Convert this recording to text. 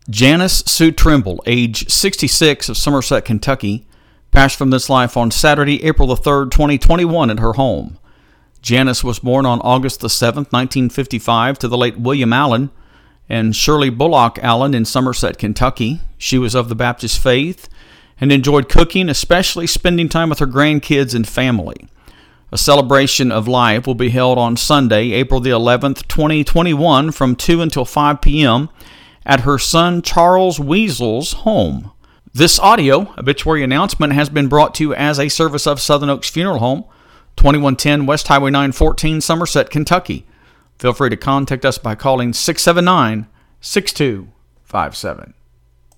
Janice Sue Trimble, age 66, of Somerset, Kentucky, passed from this life on Saturday, April the 3rd, 2021 at her home. Janice was born on August the 7th, 1955, to the late William Allen and Shirley Bullock Allen in Somerset, Kentucky. She was of the Baptist faith and enjoyed cooking, especially spending time with her grandkids and family. A celebration of life will be held on Sunday, April the 11th, 2021, from 2 until 5 p.m. at her son Charles Weasel's home. This audio obituary announcement has been brought to you as a service of Southern Oaks Funeral Home, 2110 West Highway 914, Somerset, Kentucky. Feel free to contact us by calling 679-6257.